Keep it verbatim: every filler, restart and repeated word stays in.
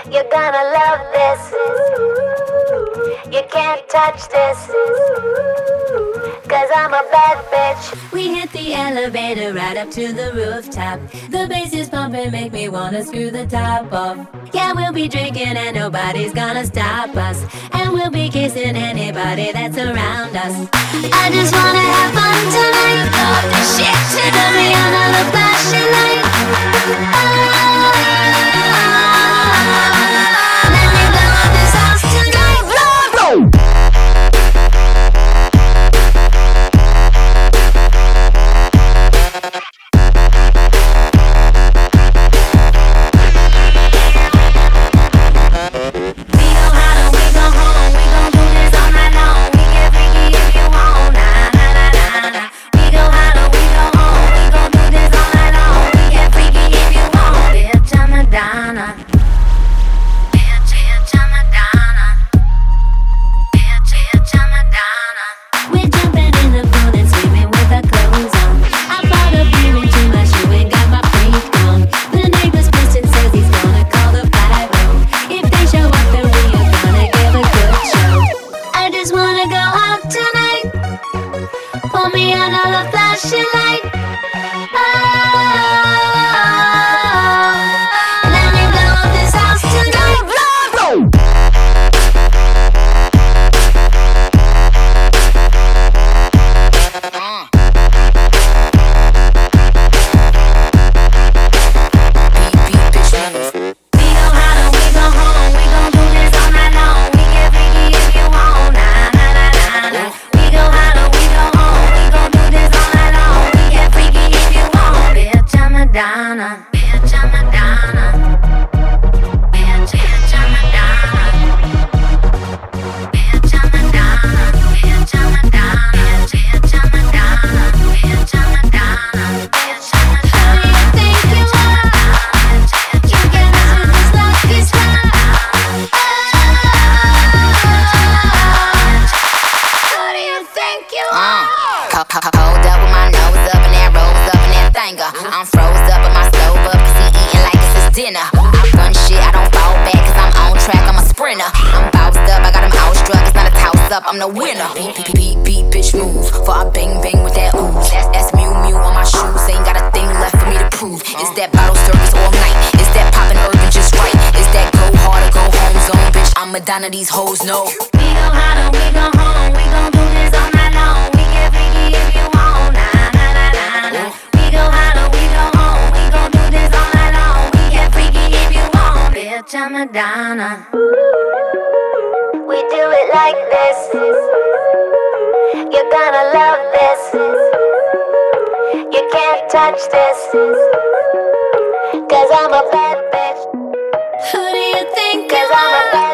You're gonna love this. You can't touch this. Cause I'm a bad bitch. We hit the elevator right up to the rooftop. The bass is pumping, make me wanna screw the top off. Yeah, we'll be drinking and nobody's gonna stop us. And we'll be kissing anybody that's around us. I just wanna have fun tonight. Love this shit tonight. Put me under the flashing light. Oh. Let me blow up this house tonight. Blow. I'm the winner. Beat, beat, beat, beat, bitch, move. For I bang, bang with that ooze. That's, that's Mew Mew on my shoes. Ain't got a thing left for me to prove. It's that bottle service all night. It's that poppin' urban just right. It's that go hard or go home zone, bitch. I'm Madonna, these hoes know. We go hard and we go home. We gon' do this all night long. We get freaky if you want. Nah, nah, nah, nah, nah. We go hard and we go home. We gon' do this all night long. We get freaky if you want. Bitch, I'm Madonna. We do it like this. You're gonna love this. You can't touch this. Cause I'm a bad bitch. Who do you think? Cause I'm a bad